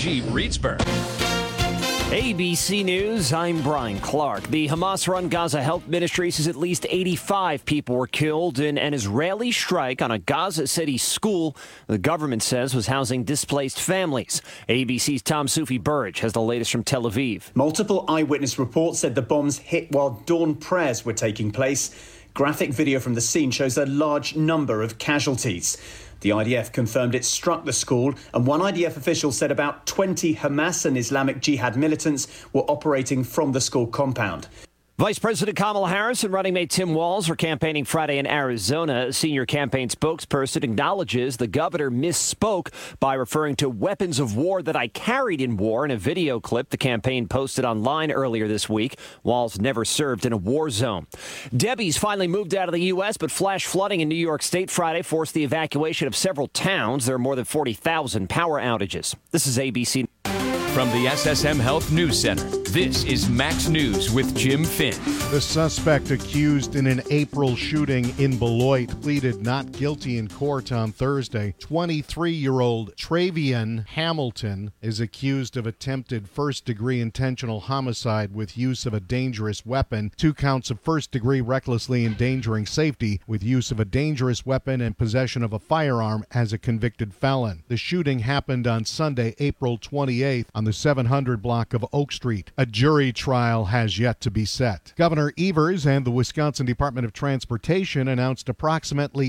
KFMG Reedsburg. ABC News, I'm Brian Clark. The Hamas-run Gaza Health Ministry says at least 85 people were killed in an Israeli strike on a Gaza City school the government says was housing displaced families. ABC's Tom Soufi-Burridge has the latest from Tel Aviv. Multiple eyewitness reports said the bombs hit while dawn prayers were taking place. Graphic video from the scene shows a large number of casualties. The IDF confirmed it struck the school, and one IDF official said about 20 Hamas and Islamic Jihad militants were operating from the school compound. Vice President Kamala Harris and running mate Tim Walz are campaigning Friday in Arizona. A senior campaign spokesperson acknowledges the governor misspoke by referring to weapons of war that I carried in war in a video clip the campaign posted online earlier this week. Walz never served in a war zone. Debbie's finally moved out of the U.S., but flash flooding in New York State Friday forced the evacuation of several towns. There are more than 40,000 power outages. This is ABC. From the SSM Health News Center, this is Max News with Jim Finn. The suspect accused in an April shooting in Beloit pleaded not guilty in court on Thursday. 23-year-old Travian Hamilton is accused of attempted first-degree intentional homicide with use of a dangerous weapon, 2 counts of first-degree recklessly endangering safety with use of a dangerous weapon and possession of a firearm as a convicted felon. The shooting happened on Sunday, April 28th, on the 700 block of Oak Street. A jury trial has yet to be set. Governor Evers and the Wisconsin Department of Transportation announced approximately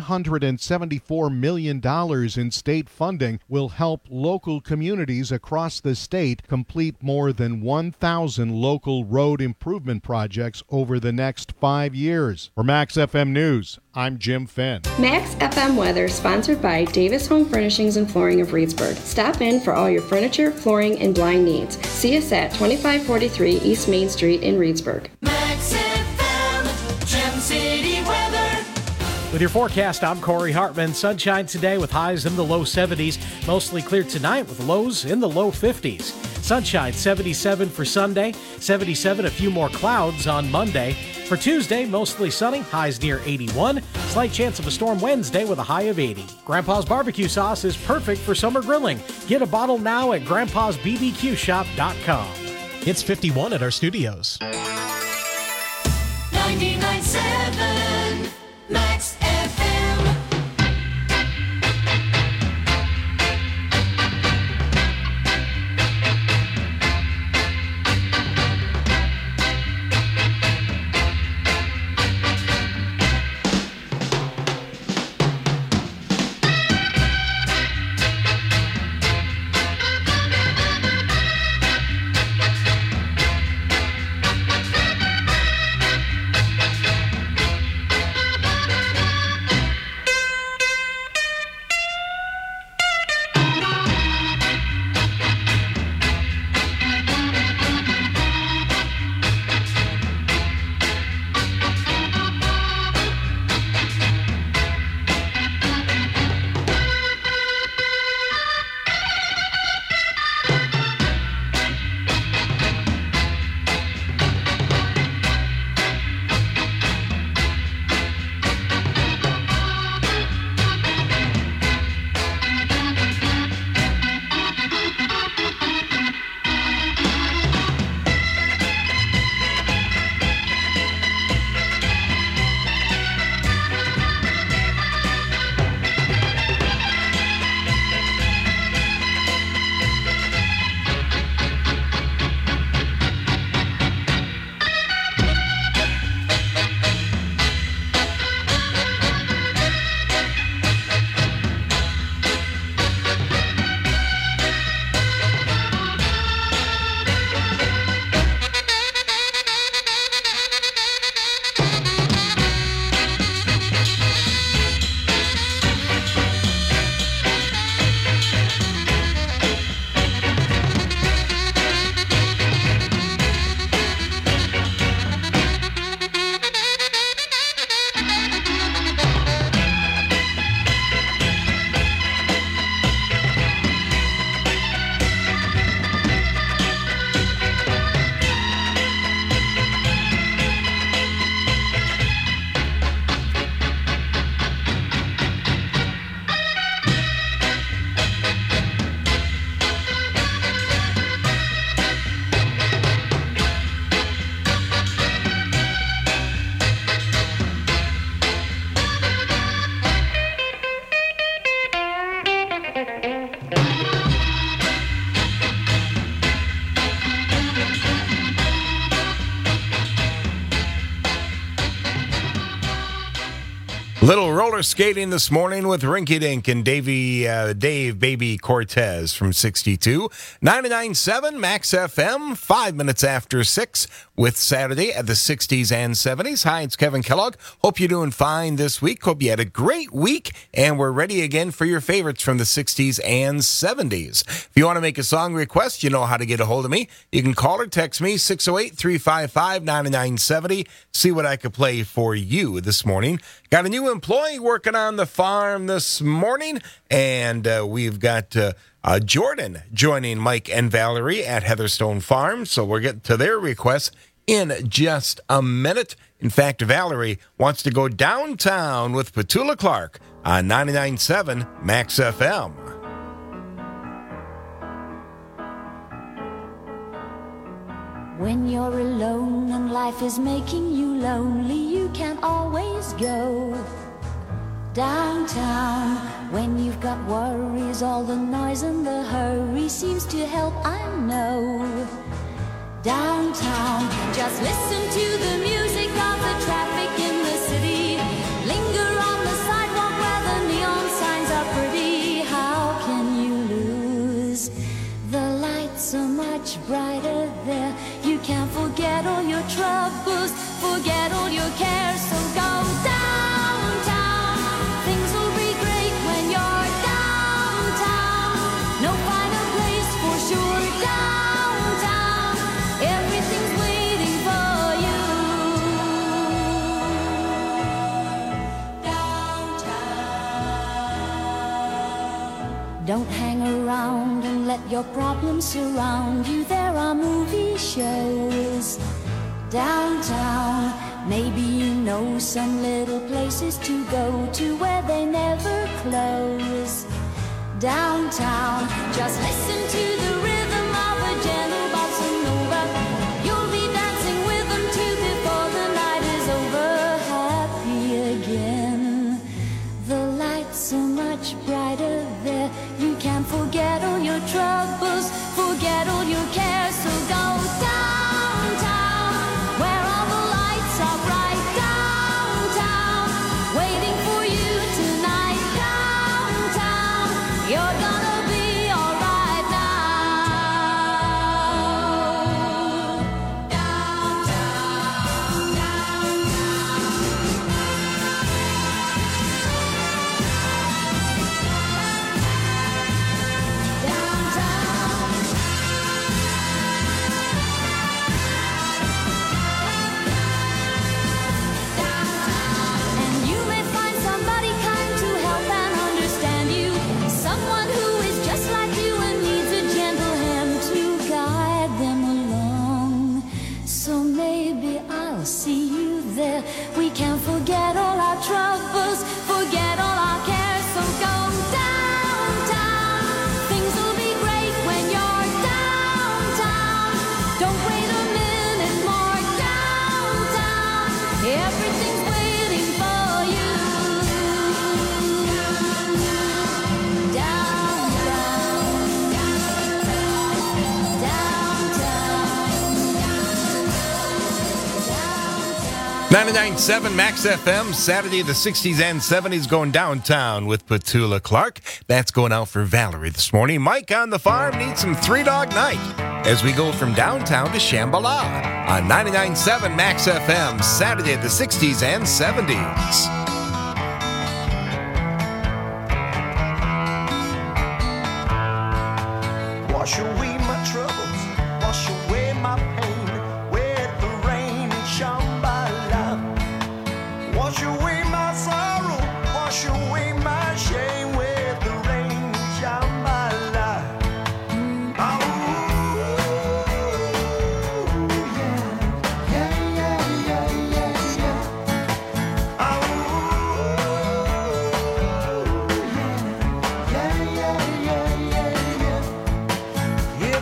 $174 million in state funding will help local communities across the state complete more than 1,000 local road improvement projects over the next 5 years. For Max FM News, I'm Jim Finn. Max FM weather sponsored by Davis Home Furnishings and Flooring of Reedsburg. Stop in for all your furniture, flooring, and blind needs. See us at 2543 East Main Street in Reedsburg. Max FM, Gem City weather. With your forecast, I'm Corey Hartman. Sunshine today with highs in the low 70s. Mostly clear tonight with lows in the low 50s. Sunshine 77 for Sunday, 77 a few more clouds on Monday. For Tuesday, mostly sunny, highs near 81. Slight chance of a storm Wednesday with a high of 80. Grandpa's barbecue sauce is perfect for summer grilling. Get a bottle now at grandpa'sbbqshop.com. It's 51 at our studios. 99.7 Max FM. Little roller skating this morning with Rinky Dink and Dave Baby Cortez from 62. 99.7 Max FM, 5 minutes after 6 with Saturday at the 60s and 70s. Hi, it's Kevin Kellogg. Hope you're doing fine this week. Hope you had a great week, and we're ready again for your favorites from the 60s and 70s. If you want to make a song request, you know how to get a hold of me. You can call or text me, 608-355-9970. See what I could play for you this morning. Got a new employee working on the farm this morning, and we've got Jordan joining Mike and Valerie at Heatherstone Farm, so we'll get to their requests in just a minute. In fact, Valerie wants to go downtown with Petula Clark on 99.7 Max FM. When you're alone and life is making you lonely, you can always go downtown. When you've got worries, all the noise and the hurry seems to help, I know. Downtown, just listen to the music of the traffic in the city. Linger on the sidewalk where the neon signs are pretty. How can you lose? The lights are much brighter there. You can't forget all your troubles, forget all your cares, so go downtown. Things will be great when you're downtown. No finer place for sure. Downtown, everything's waiting for you. Downtown. Don't hang around and let your problems surround you. There are movie shows downtown. Maybe you know some little places to go to where they never close. Downtown, just listen to the rhythm of a gentle bossa nova. You'll be dancing with them too before the night is over. Happy again. The lights are much brighter there. You can't forget all your troubles, forget all your cares, so go downtown, where all the lights are bright. Downtown, waiting for you tonight. Downtown, you're gonna be alright now. Downtown, and you may find somebody kind to help and understand you. Someone who is just like you and needs a gentle hand to guide them along. So maybe I'll see you there. We can't forget all our troubles, forget all our cares, so go downtown. Things will be great when you're downtown. Don't wait a minute more. Downtown, everything's waiting for you. Downtown. 99.7 Max FM, Saturday the 60s and 70s, going downtown with Petula Clark. That's going out for Valerie this morning. Mike on the farm needs some Three Dog Night as we go from downtown to Shambhala on 99.7 Max FM, Saturday the 60s and 70s. Wash away my troubles, wash away my pain with the rain in Shambhala. Wash away my sorrow, wash away my shame with the rain in Shambhala. Oh, yeah, yeah, yeah, yeah, yeah. Oh, yeah, yeah, yeah, yeah, yeah.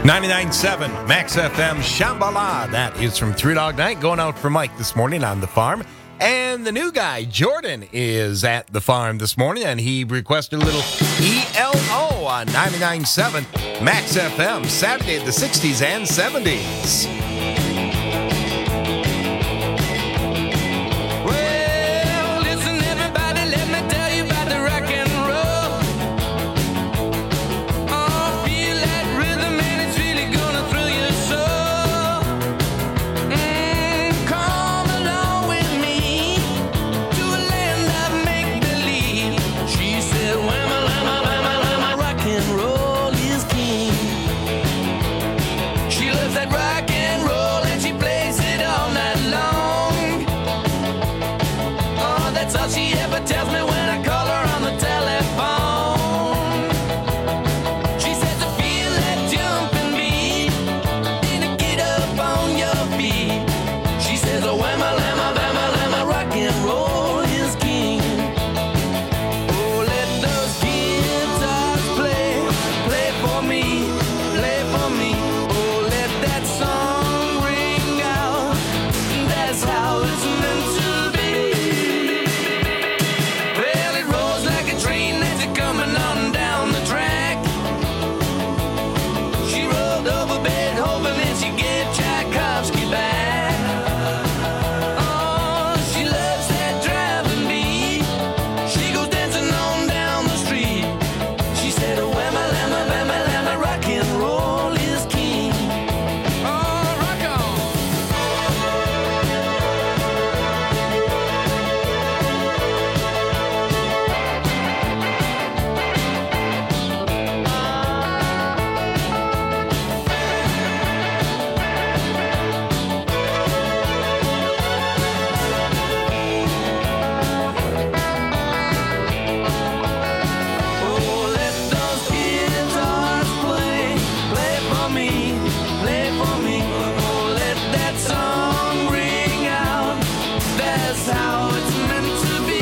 99.7 Max FM Shambhala. That is from Three Dog Night. Going out for Mike this morning on the farm. And the new guy, Jordan, is at the farm this morning, and he requested a little ELO on 99.7 Max FM, Saturday the 60s and 70s. Well, listen, everybody, let me tell you about the rock and roll. Oh, feel that rhythm and it's really gonna thrill your soul. Come along with me to a land of make-believe. She said, whamma, lamma, lamma, lamma, rock and roll is king. She loves that rock and roll and she plays it all night long. Oh, that's all she ever tells me when I call her on the telephone. She says to feel that jumping beat, need to get up on your feet. She says, oh, whamma, lamma, lamma, lamma, rock and roll is king. Oh, let those guitars play, play for me, play for me. Oh, let that song ring out, that's how it's meant to be. Well, it rolls like a train as it's coming on down the track. She rolled over Beethoven and she gave Tchaikovsky back. Oh, she loves that driving beat. She goes dancing on down the street. She said, oh, whamma, lamma, bamma, lamma, rock and roll is king. Oh, rock on. Oh, let those guitars play, play for me, play for me. Oh, let that song ring out, that's how it's meant to be.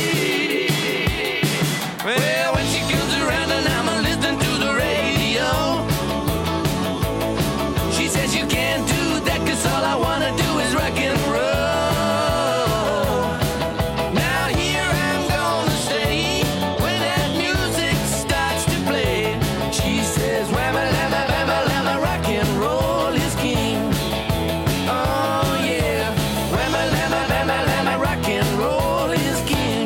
Well, when she comes around and I'm listening to the radio, she says you can't do that 'cause all I wanna do is rock and roll. Now here I'm gonna stay when that music starts to play. She says, whamma, lamma, bamma, lamma, rock and roll is king. Oh yeah, whamma, lamma, bamma, lamma, rock and roll is king.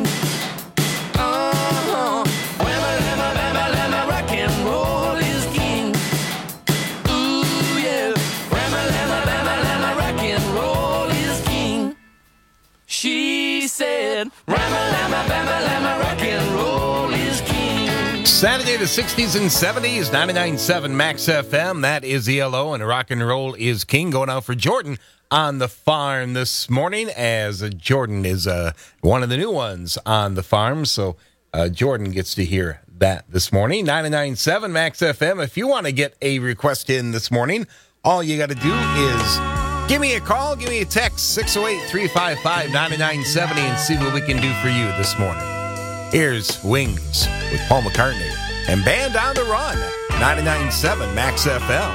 Whamma, lamma, bamma, lamma, rock and roll is king. Ooh yeah, whamma, lamma, bamma, lamma, rock and roll is king. She said, whamma, lamma, bamma, lamma, rock and roll is king. Saturday the 60s and 70s, 99.7 Max FM. That is ELO, and rock and roll is king. Going out for Jordan on the farm this morning, as Jordan is one of the new ones on the farm. So Jordan gets to hear that this morning. 99.7 Max FM. If you want to get a request in this morning, all you got to do is give me a call, give me a text, 608-355-9970, and see what we can do for you this morning. Here's Wings with Paul McCartney and Band on the Run, 99.7 Max FM.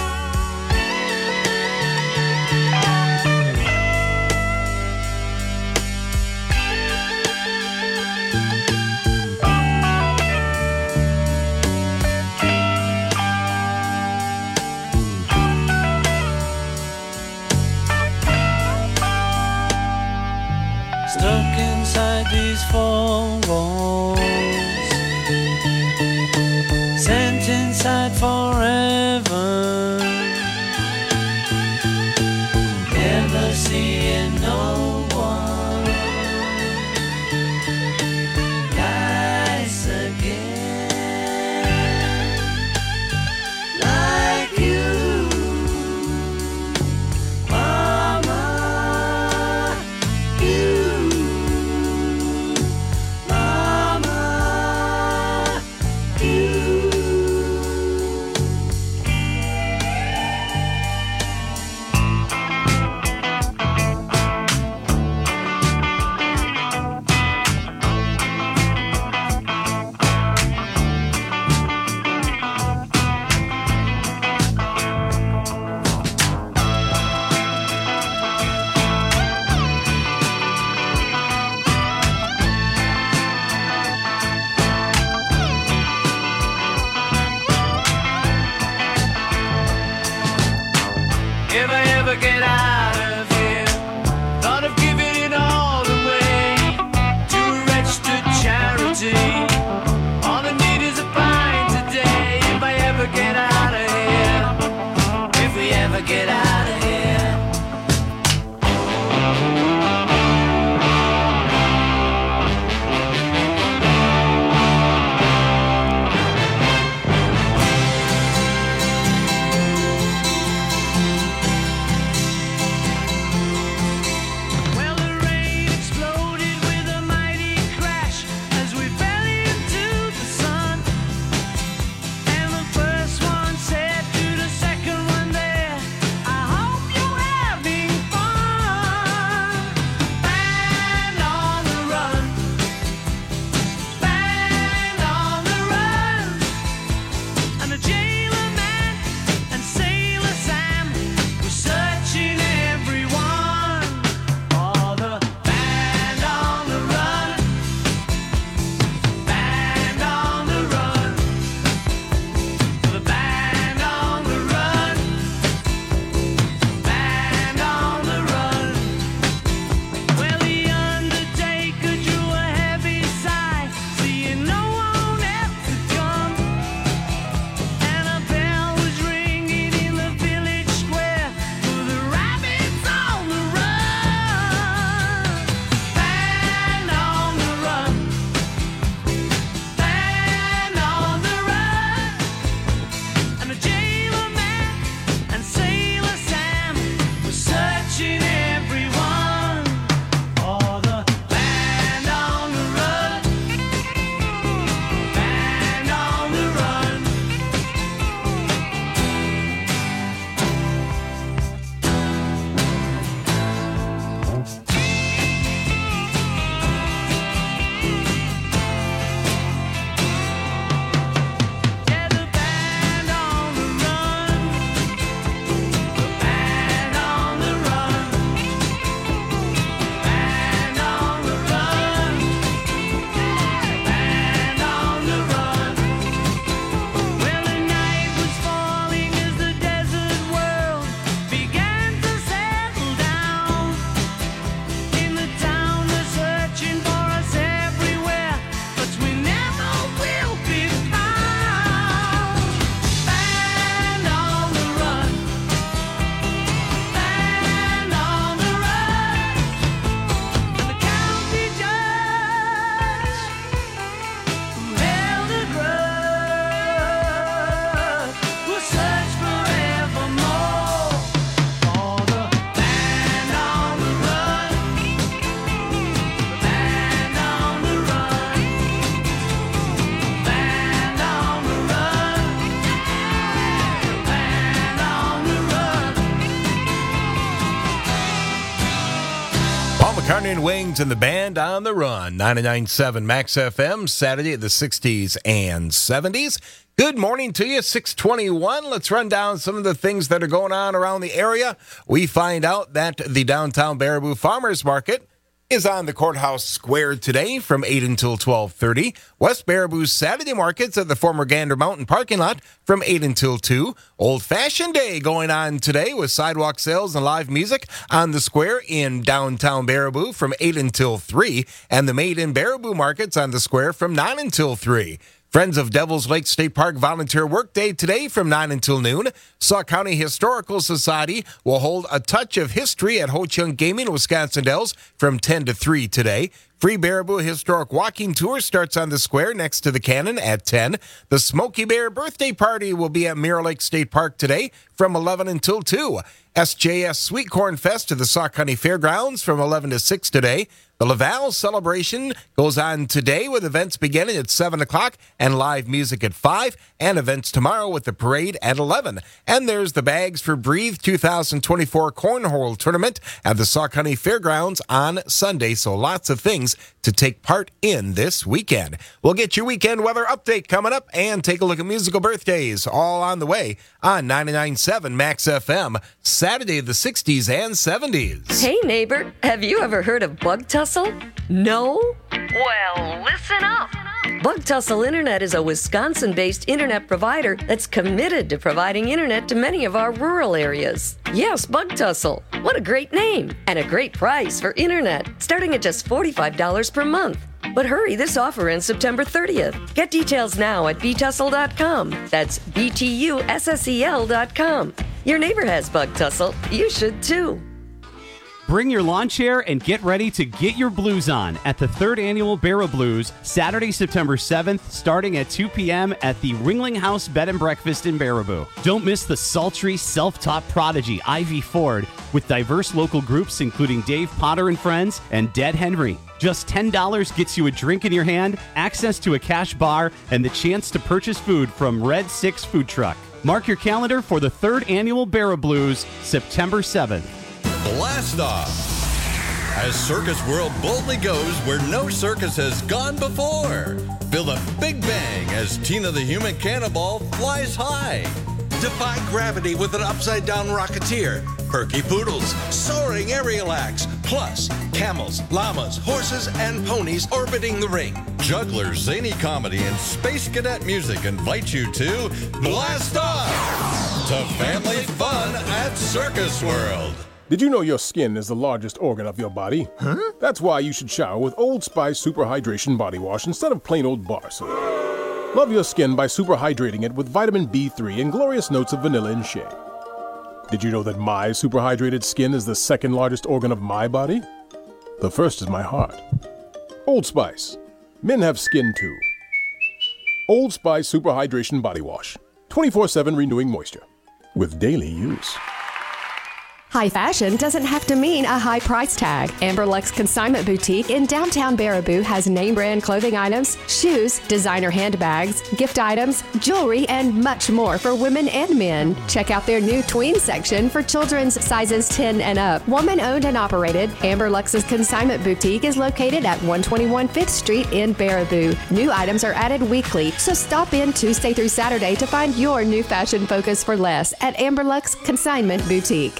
Stuck inside these four walls, sent inside forever, never seeing no one nice again like you, mama. You, mama. McCartney and Wings and the band on the run. 99.7 Max FM, Saturday at the 60s and 70s. Good morning to you, 621. Let's run down some of the things that are going on around the area. We find out that the downtown Baraboo Farmers Market is on the Courthouse Square today from 8 until 12:30. West Baraboo's Saturday markets at the former Gander Mountain parking lot from 8 until 2. Old Fashioned Day going on today with sidewalk sales and live music on the square in downtown Baraboo from 8 until 3. And the Made in Baraboo markets on the square from 9 until 3. Friends of Devil's Lake State Park Volunteer Workday today from 9 until noon. Sauk County Historical Society will hold a touch of history at Ho Chunk Gaming, Wisconsin Dells from 10 to 3 today. Free Baraboo Historic Walking Tour starts on the square next to the Cannon at 10. The Smokey Bear Birthday Party will be at Mirror Lake State Park today from 11 until 2. SJS Sweet Corn Fest to the Sauk County Fairgrounds from 11 to 6 today. The Laval celebration goes on today with events beginning at 7 o'clock and live music at 5, and events tomorrow with the parade at 11. And there's the Bags for Breathe 2024 Cornhole Tournament at the Sauk County Fairgrounds on Sunday, so lots of things to take part in this weekend. We'll get your weekend weather update coming up and take a look at musical birthdays all on the way on 99.7 Max FM, Saturday the 60s and 70s. Hey neighbor, have you ever heard of Bug Tussle? No? Well, listen up. Bug Tussle Internet is a Wisconsin-based internet provider that's committed to providing internet to many of our rural areas. Yes, Bug Tussle. What a great name and a great price for internet, starting at just $45 per month. But hurry, this offer ends September 30th. Get details now at btussle.com. That's BTUSSEL.com. Your neighbor has Bug Tussle. You should too. Bring your lawn chair and get ready to get your blues on at the 3rd Annual Barrow Blues, Saturday, September 7th, starting at 2 p.m. at the Ringling House Bed and Breakfast in Baraboo. Don't miss the sultry, self-taught prodigy Ivy Ford with diverse local groups including Dave Potter and Friends and Dead Henry. Just $10 gets you a drink in your hand, access to a cash bar, and the chance to purchase food from Red 6 Food Truck. Mark your calendar for the 3rd Annual Barrow Blues, September 7th. Blast Off, as Circus World boldly goes where no circus has gone before. Feel the big bang as Tina the Human Cannonball flies high. Defy gravity with an upside-down rocketeer. Perky poodles, soaring aerial acts, plus camels, llamas, horses, and ponies orbiting the ring. Jugglers, zany comedy, and space cadet music invite you to Blast Off, to family fun at Circus World. Did you know your skin is the largest organ of your body? Huh? That's why you should shower with Old Spice Super Hydration Body Wash instead of plain old bar soap. Love your skin by super hydrating it with vitamin B3 and glorious notes of vanilla and shea. Did you know that my super hydrated skin is the second largest organ of my body? The first is my heart. Old Spice. Men have skin too. Old Spice Super Hydration Body Wash. 24/7 renewing moisture. With daily use. High fashion doesn't have to mean a high price tag. Amber Lux Consignment Boutique in downtown Baraboo has name brand clothing items, shoes, designer handbags, gift items, jewelry, and much more for women and men. Check out their new tween section for children's sizes 10 and up. Woman owned and operated, Amber Lux's Consignment Boutique is located at 121 5th Street in Baraboo. New items are added weekly, so stop in Tuesday through Saturday to find your new fashion focus for less at Amber Lux Consignment Boutique.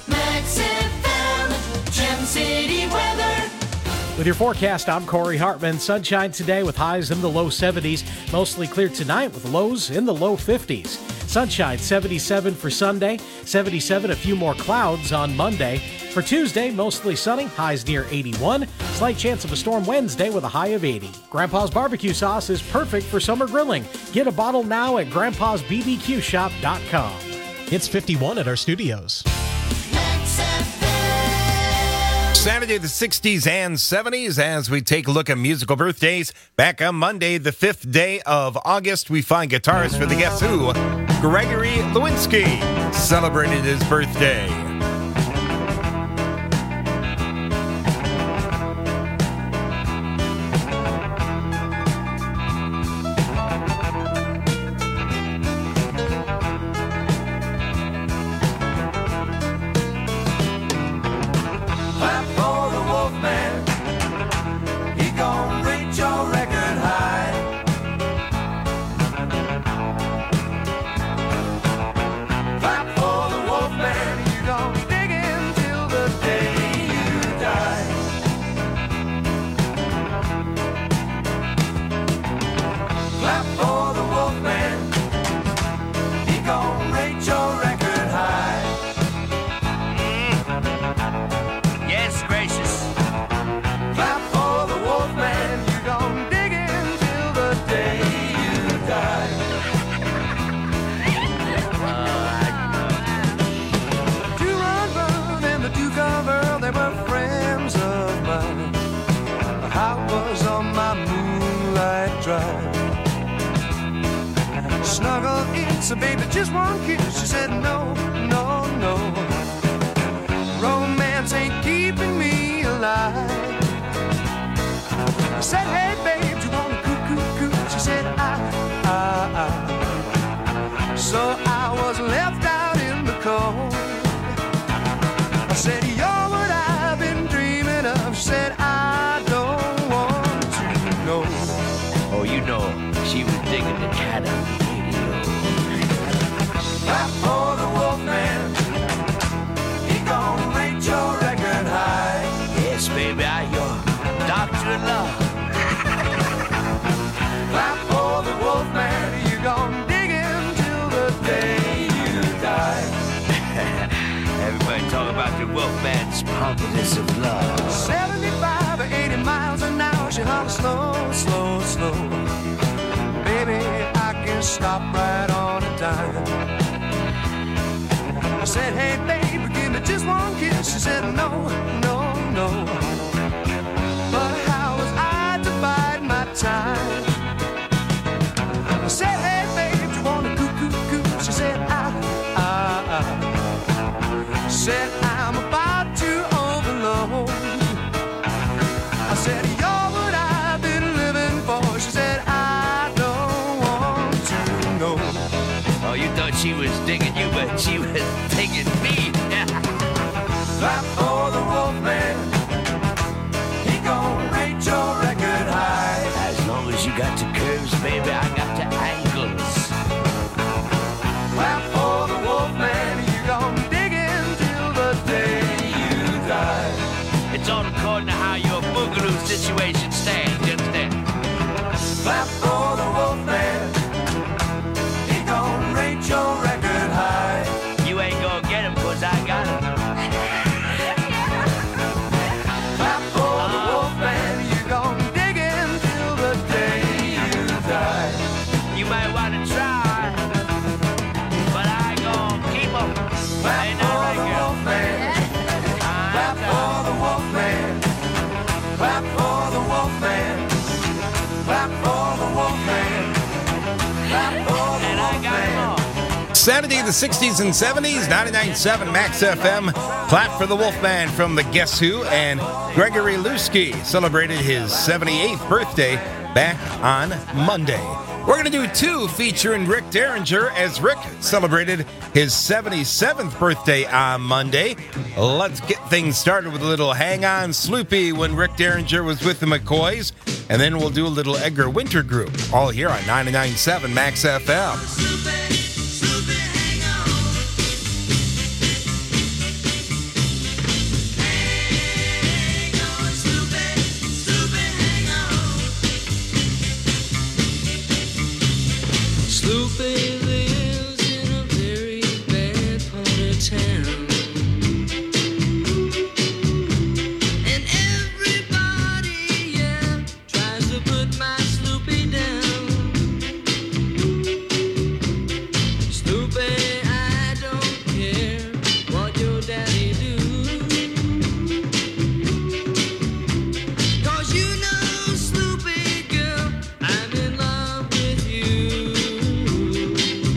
Gem City weather. With your forecast, I'm Corey Hartman. Sunshine today with highs in the low 70s. Mostly clear tonight with lows in the low 50s. Sunshine 77 for Sunday. 77, a few more clouds on Monday. For Tuesday, mostly sunny. Highs near 81. Slight chance of a storm Wednesday with a high of 80. Grandpa's barbecue sauce is perfect for summer grilling. Get a bottle now at grandpa'sbbqshop.com. It's 51 at our studios. Saturday, the 60s and 70s, as we take a look at musical birthdays. Back on Monday, the 5th day of August, we find guitarist for the Guess Who, Gregory Lewinsky, celebrated his birthday. Clap for the Wolfman. snuggle in, so baby, just one kiss. She said, no, no, no. Romance ain't keeping me alive. I said, hey, babe, you want a coo-coo-coo? She said, So I was left out in the cold. I said, you're what I've been dreaming of. She said, I don't want to know. Oh, you know, she was digging the cat on the radio. Clap for the Wolfman. He gon' rate your record high. Yes, baby, I your doctor of love. Clap for the Wolfman. You gon' dig him till the day you die. Everybody talk about the Wolfman's pumpkiness of love. 75 or 80 miles an hour. She hollers slow, slow, slow. Baby, I can stop right on a dime. I said, hey, baby, give me just one kiss. She said, no, no, no. But how was I to bide my time? I said, hey, babe, you want a coo-coo-coo? She said, Said, I'm about to overload. I said, you're what I've been living for. She said, I don't want to know. Oh, you thought she was digging you, but she was digging me. Clap for the Wolfman. He gon' rate your record high. As long as you got the curves, baby, I got the angles. Clap for the Wolfman. You gon' dig in till the day you die. It's all according to how your boogaloo situation stands, you understand? Clap for the Wolfman. He gon' rate your record high. You ain't gonna get him, cause I got him. Clap for the Wolfman. You gon' dig in till the day you die. You might wanna try, but I ain't gonna keep him. Clap Ain't that for right, the girl? Wolfman. Clap for the Wolfman. Clap for the Wolfman. Clap for the Wolfman. Clap for the Wolfman. Saturday, the 60s and 70s, 99.7 Max FM. Clap for the Wolfman from the Guess Who. And Gregory Lusky celebrated his 78th birthday back on Monday. We're going to do two featuring Rick Derringer as Rick celebrated his 77th birthday on Monday. Let's get things started with a little Hang On Sloopy when Rick Derringer was with the McCoys. And then we'll do a little Edgar Winter Group, all here on 99.7 Max FM. Sloopy lives in a very bad part of town. And everybody, yeah, tries to put my Sloopy down. Sloopy, I don't care what your daddy do. 'Cause you know, Sloopy girl, I'm in love with you.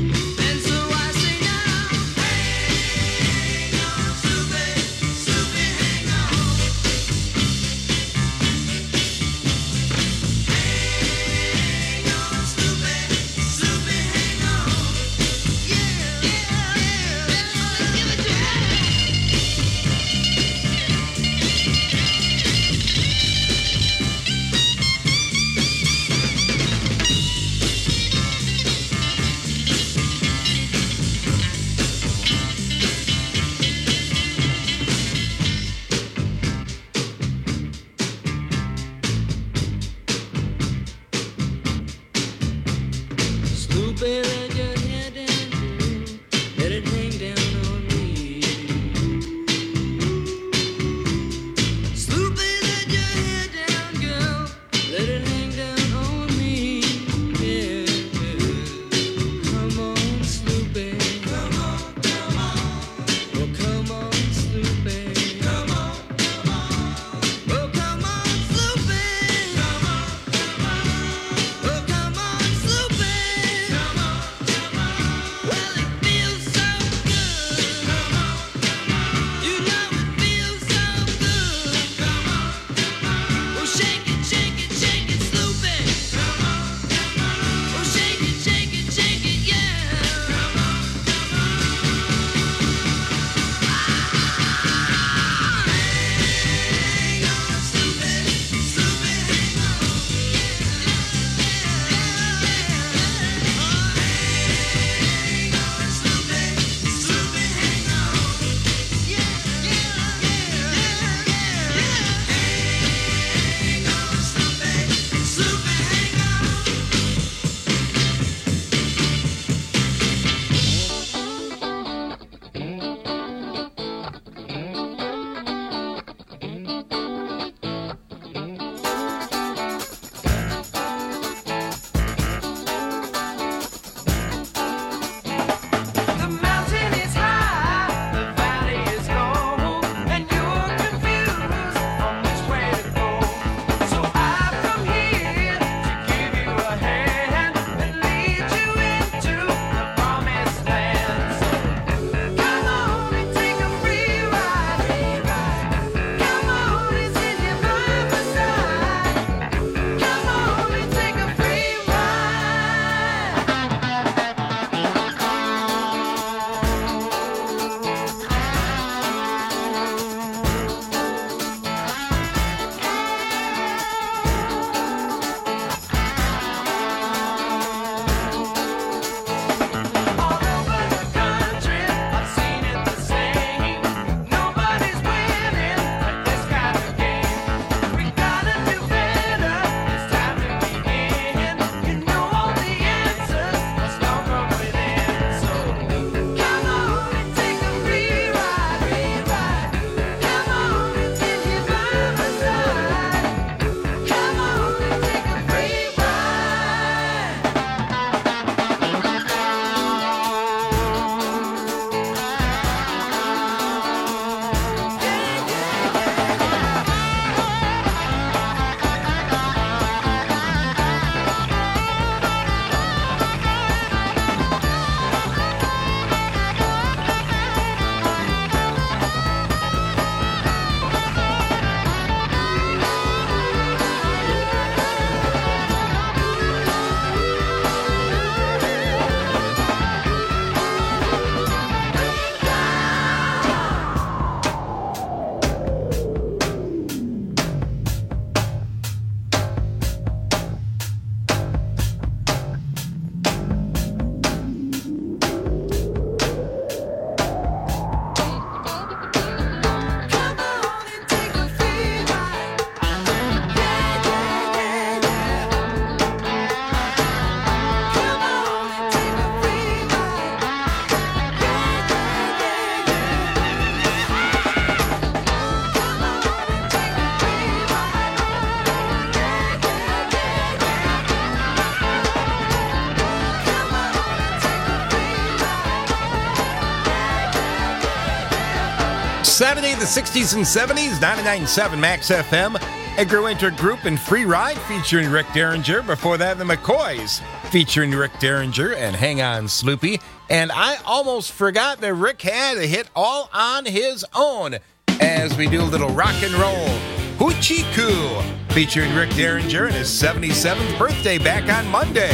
the 60s and 70s, 99.7 Max FM. Edgar Winter Group and Free Ride featuring Rick Derringer. Before that, the McCoys featuring Rick Derringer and Hang On Sloopy. And I almost forgot that Rick had a hit all on his own as we do a little rock and roll. Hoochie Coo featuring Rick Derringer and his 77th birthday back on Monday.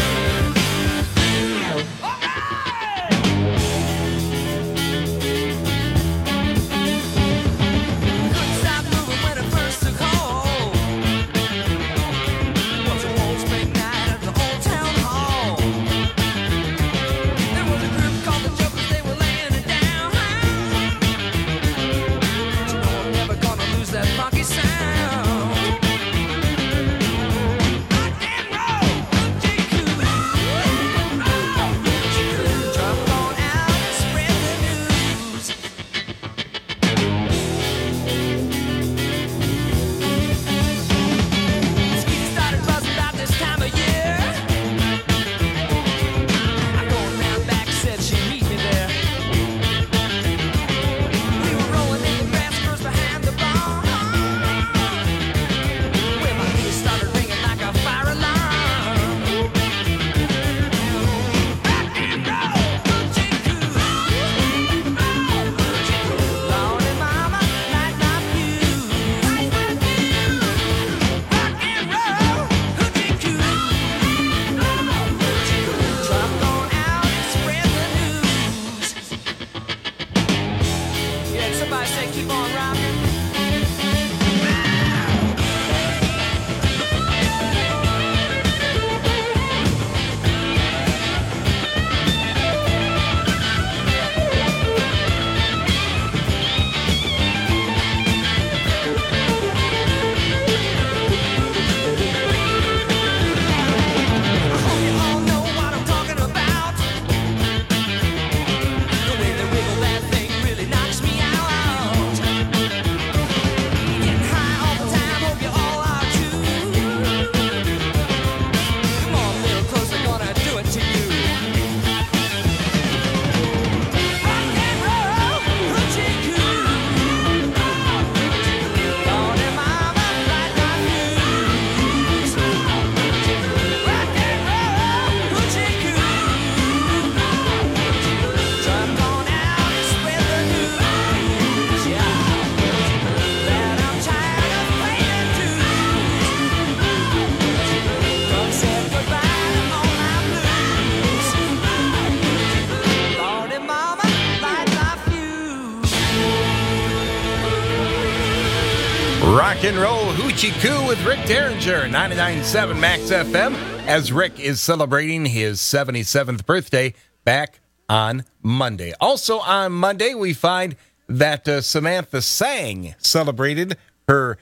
Rock and roll Hoochie Coo with Rick Derringer, 99.7 Max FM, as Rick is celebrating his 77th birthday back on Monday. Also on Monday, we find that Samantha Sang celebrated her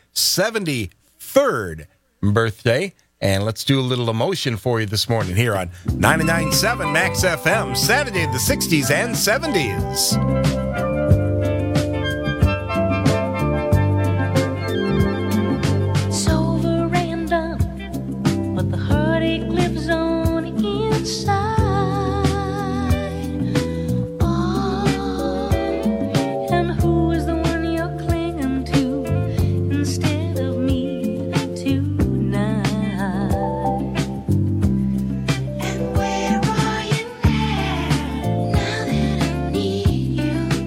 73rd birthday. And let's do a little emotion for you this morning here on 99.7 Max FM, Saturday, the 60s and 70s. You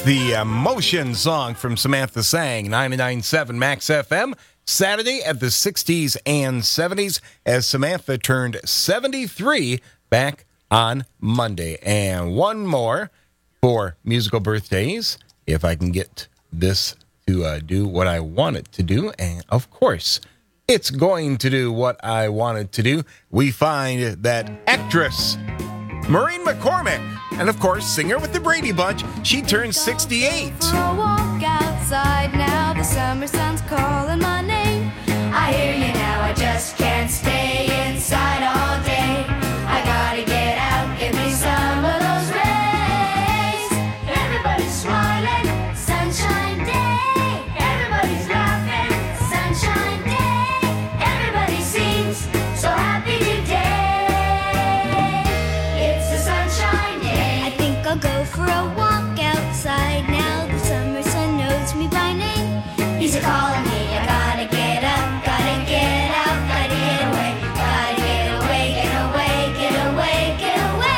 It's the Motion song from Samantha Sang, 99.7 Max FM. Saturday at the 60s and 70s as Samantha turned 73 back on Monday. And one more for musical birthdays, if I can get this to do what I want it to do. And of course, it's going to do what I want it to do. We find that actress Maureen McCormick, and of course, singer with the Brady Bunch, she turned 68. For a walk outside now, the summer sun's calling my name. I hear you now, I just can't stay inside all day. I gotta get out, give me some of those rays. Everybody's smiling, sunshine day. Everybody's laughing, sunshine day. Everybody seems so happy today. It's a sunshine day. I think I'll go for a walk outside now. The summer sun knows me by name. He's calling me, I gotta get up, gotta get out, gotta get away, gotta get away, get away, get away, get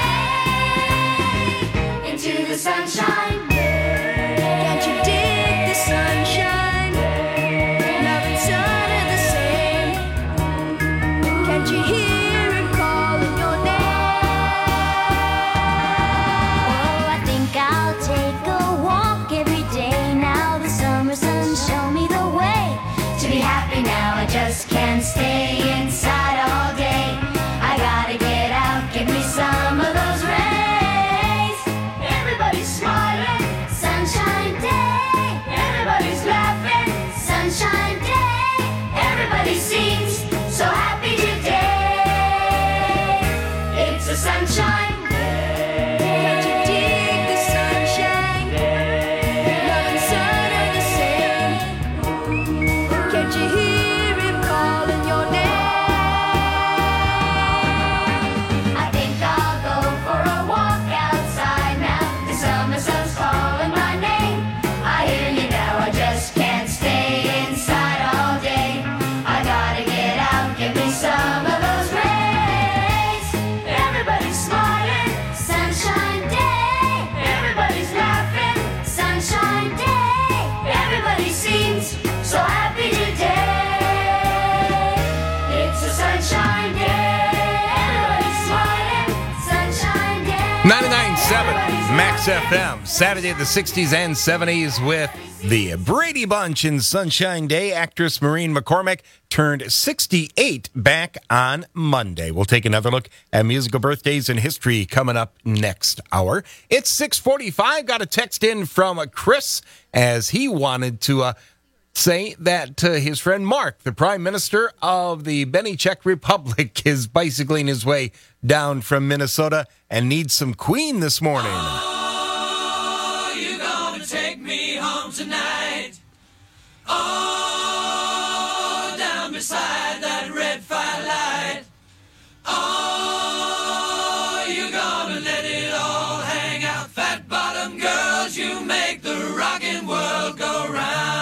away into the sunshine. Can't you dig the sunshine? Love and sun are the same. Can't you hear him calling your name? Oh, I think I'll take a walk every day now. The summer sun show me the way to be happy now. I just can't stay inside all day. I gotta get out, give me some of those rays. Everybody's smiling, sunshine day. Everybody's laughing, sunshine day. Everybody seems so happy today. It's a sunshine day. Can't you dig the sunshine? Love and sun are the same. Can't you hear him calling your name? I think I'll go for a walk outside now. The summer sun's calling my name. I hear you now, I just can't stay inside all day. I gotta get out, give me some of those rays. Everybody's smiling, sunshine day. Everybody's laughing, sunshine day. Everybody seems so happy today. It's a sunshine day. Everybody's smiling, sunshine day. 99.7 Max FM, Saturday at the 60s and 70s with the Brady Bunch in Sunshine Day. Actress Maureen McCormick turned 68 back on Monday. We'll take another look at musical birthdays in history coming up next hour. It's 6:45. Got a text in from Chris as he wanted to say that his friend Mark, the Prime Minister of the Beniczek Republic, is bicycling his way down from Minnesota and needs some Queen this morning. Oh, you gonna take me home tonight? Oh, down beside that red firelight. Oh, you gonna let it all hang out? Fat bottom girls, you make the rockin' world go round.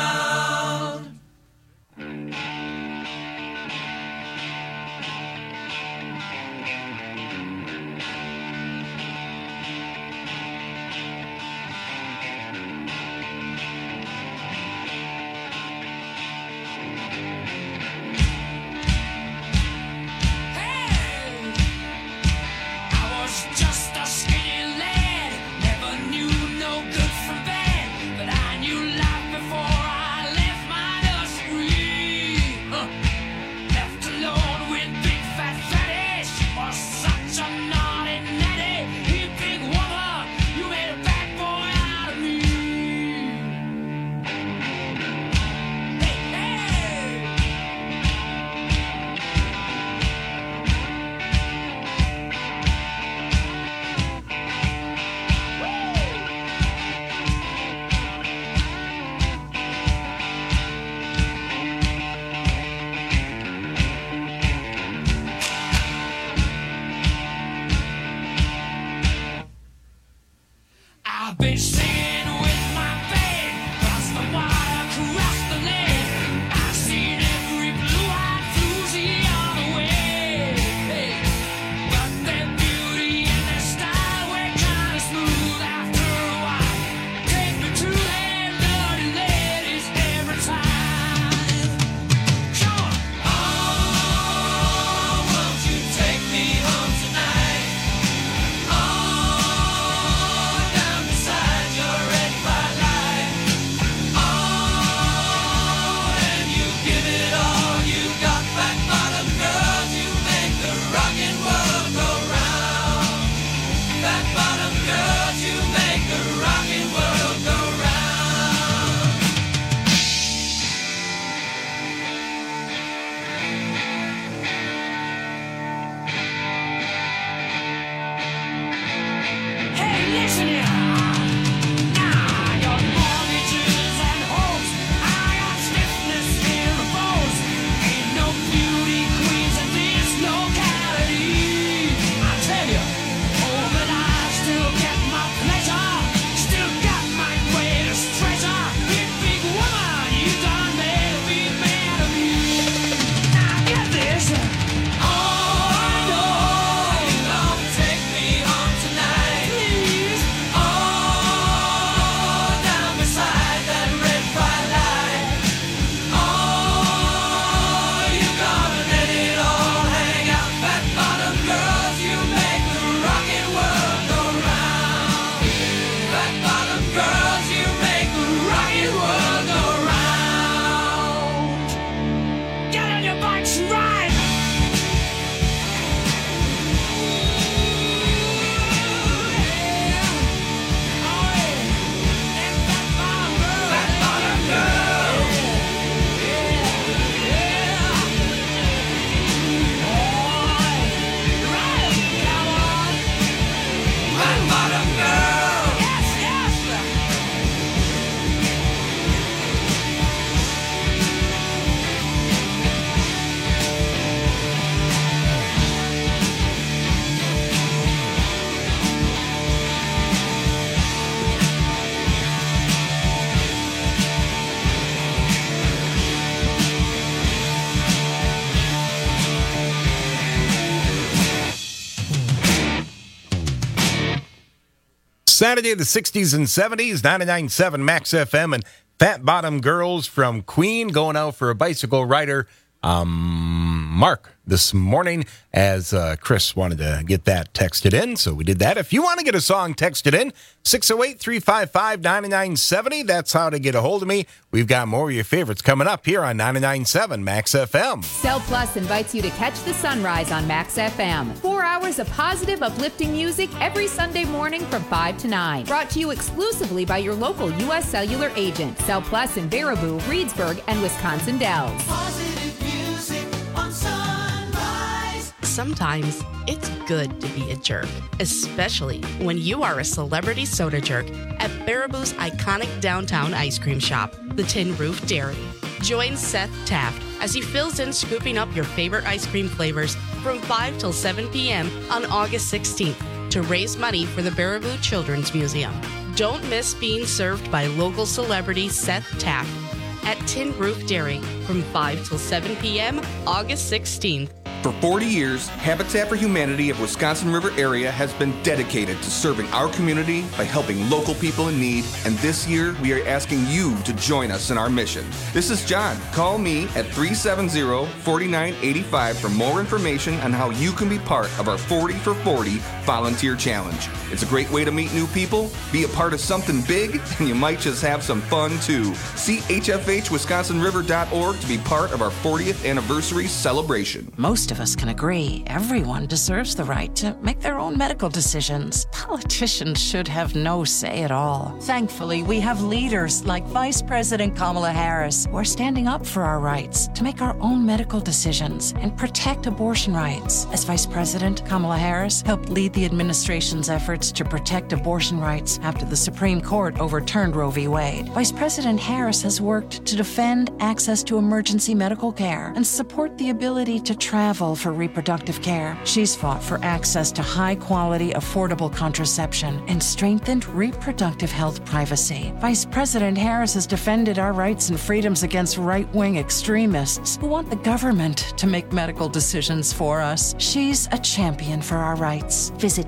Saturday, the 60s and 70s, 99.7 Max FM, and Fat Bottom Girls from Queen going out for a bicycle rider, Mark, this morning, as Chris wanted to get that texted in, so we did that. If you want to get a song texted in, 608-355-9970. That's how to get a hold of me. We've got more of your favorites coming up here on 99.7 Max FM. Cell Plus invites you to catch the sunrise on Max FM. 4 hours of positive, uplifting music every Sunday morning from 5 to 9. Brought to you exclusively by your local U.S. Cellular agent. Cell Plus in Baraboo, Reedsburg, and Wisconsin Dells. Positive music on Sunrise. Sometimes it's good to be a jerk, especially when you are a celebrity soda jerk at Baraboo's iconic downtown ice cream shop, the Tin Roof Dairy. Join Seth Taft as he fills in scooping up your favorite ice cream flavors from 5 till 7 p.m. on August 16th to raise money for the Baraboo Children's Museum. Don't miss being served by local celebrity Seth Taft at Tin Roof Dairy from 5 till 7 p.m. August 16th. For 40 years, Habitat for Humanity of Wisconsin River area has been dedicated to serving our community by helping local people in need, and this year we are asking you to join us in our mission. This is John. Call me at 370-4985 for more information on how you can be part of our 40 for 40 volunteer challenge. It's a great way to meet new people, be a part of something big, and you might just have some fun too. See hfhwisconsinriver.org to be part of our 40th anniversary celebration. Most of us can agree everyone deserves the right to make their own medical decisions. Politicians should have no say at all. Thankfully, we have leaders like Vice President Kamala Harris who are standing up for our rights to make our own medical decisions and protect abortion rights. As Vice President, Kamala Harris helped lead the administration's efforts to protect abortion rights after the Supreme Court overturned Roe v. Wade. Vice President Harris has worked to defend access to emergency medical care and support the ability to travel for reproductive care. She's fought for access to high-quality, affordable contraception and strengthened reproductive health privacy. Vice President Harris has defended our rights and freedoms against right-wing extremists who want the government to make medical decisions for us. She's a champion for our rights. Visit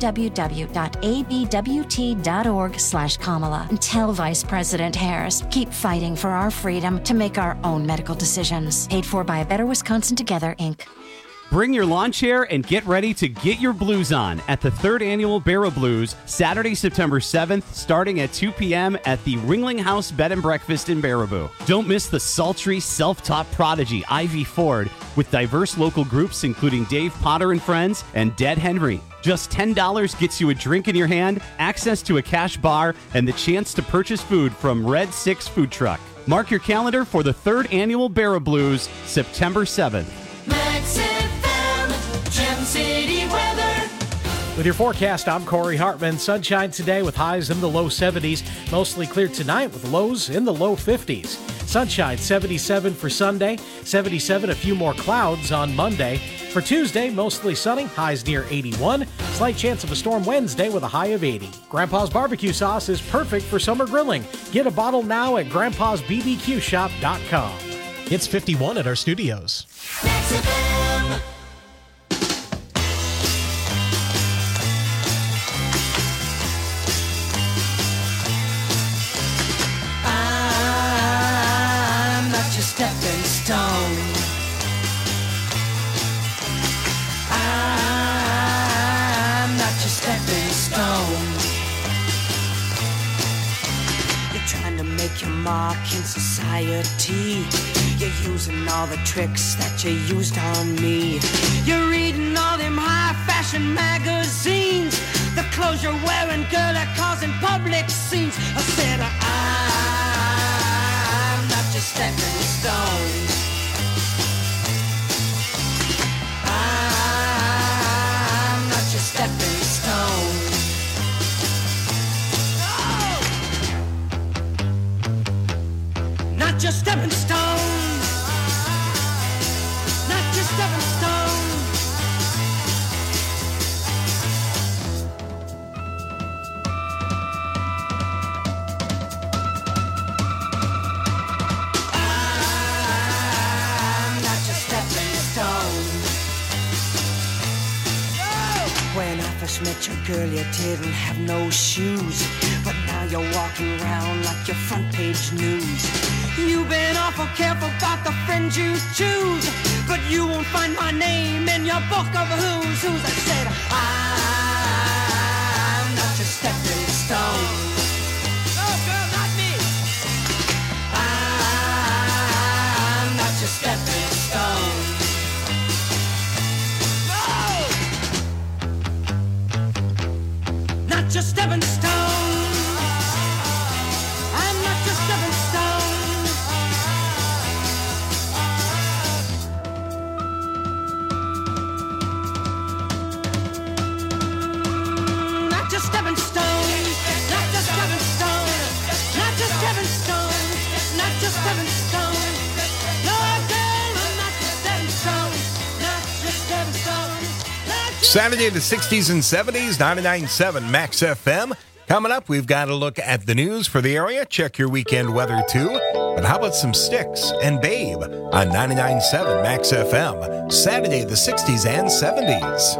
www.abwt.org/Kamala and tell Vice President Harris, keep fighting for our freedom to make our own medical decisions. Paid for by A Better Wisconsin Together, Inc. Bring your lawn chair and get ready to get your blues on at the 3rd Annual Barrow Blues, Saturday, September 7th, starting at 2 p.m. at the Ringling House Bed and Breakfast in Baraboo. Don't miss the sultry, self-taught prodigy Ivy Ford with diverse local groups including Dave Potter and Friends and Dead Henry. Just $10 gets you a drink in your hand, access to a cash bar, and the chance to purchase food from Red 6 Food Truck. Mark your calendar for the 3rd Annual Barrow Blues, September 7th. Max FM, Gem City weather. With your forecast, I'm Corey Hartman. Sunshine today with highs in the low 70s. Mostly clear tonight with lows in the low 50s. Sunshine 77 for Sunday. 77, a few more clouds on Monday. For Tuesday, mostly sunny, highs near 81. Slight chance of a storm Wednesday with a high of 80. Grandpa's barbecue sauce is perfect for summer grilling. Get a bottle now at grandpa'sbbqshop.com. It's 51 at our studios. Max FM. I'm not your stepping stone. I'm not your stepping stone. You're trying to make your mark in society. You're using all the tricks that you used on me. You're reading all them high-fashion magazines. The clothes you're wearing, girl, are causing public scenes. I said, I'm not your stepping stone. I'm not your stepping stone. Not your stepping stone. Not your stepping stone. first met your girl, you didn't have no shoes. But now you're walking around like your front page news. You've been awful careful about the friends you choose, but you won't find my name in your book of who's who's. I said, I'm not your stepping stone. Oh, girl, not me. I'm not your stepping stone. No! Not your stepping stone. I'm not your stepping stone. Not your stepping stone. Not your stepping stone. Not your stepping stone. Not your stepping stone. No, girl, I'm not your stepping stone. Not your stepping stone. Saturday, the 60s and 70s, 99.7 Max FM. Coming up, we've got a look at the news for the area. Check your weekend weather, too. But how about some Styx and Babe on 99.7 Max FM? Saturday, the 60s and 70s.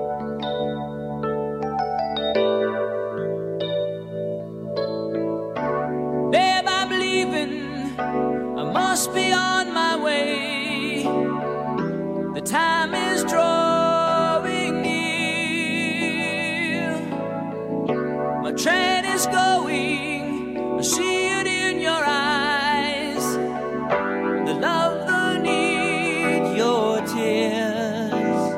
Babe, I'm leaving. I must be on my way. The time is drawing near. My train is going. I see it in your eyes. The love, the need, your tears.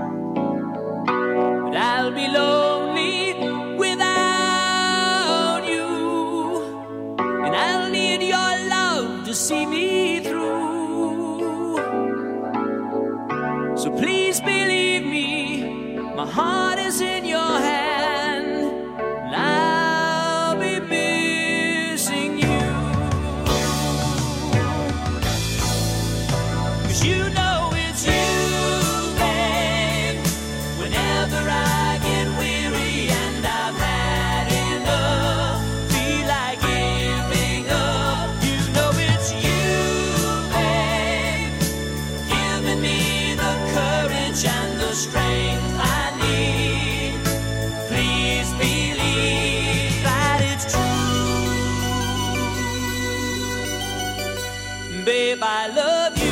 But I'll be lonely without you. And I'll need your love to see me through. So please believe me, my heart is in your hand, and I'll be missing you. 'Cause you know it's you, babe. Whenever I get weary and I've had enough, feel like giving up, you know it's you, babe, giving me the courage and the strength I need. Please believe that it's true. Babe, I love you.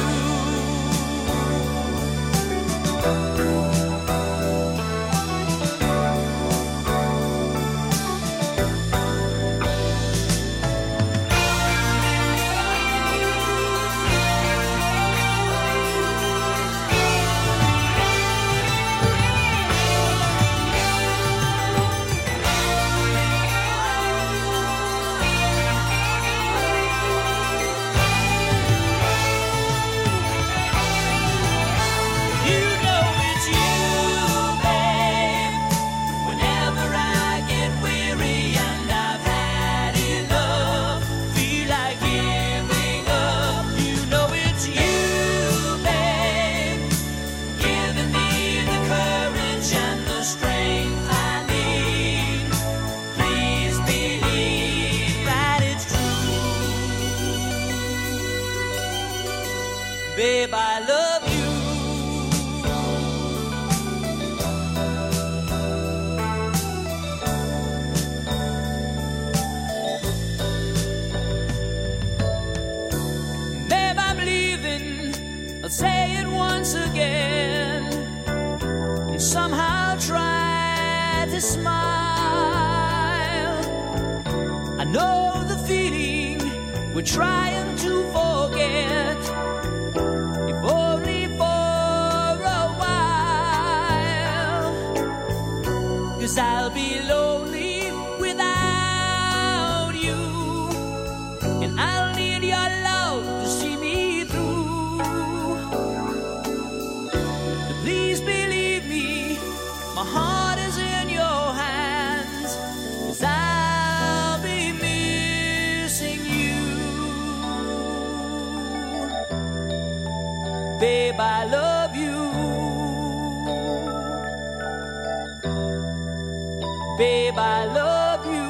You know it's you, babe. Whenever I get weary and I've had enough, feel like giving up, you know it's you, babe, giving me the courage and the strength I need. Please believe that it's true. Babe, I love you. Babe, I'm leaving. I'll say it once again, and somehow try to smile. I know the feeling we're trying to forget, if only for a while. 'Cause I'll be lonely without you, and I'll need your love to see me through. So please believe me, my heart is in your hands, 'cause I'll be missing you. Babe, I love you. Babe, I love you.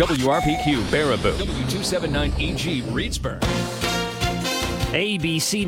WRPQ Baraboo. W279EG Reedsburg. ABC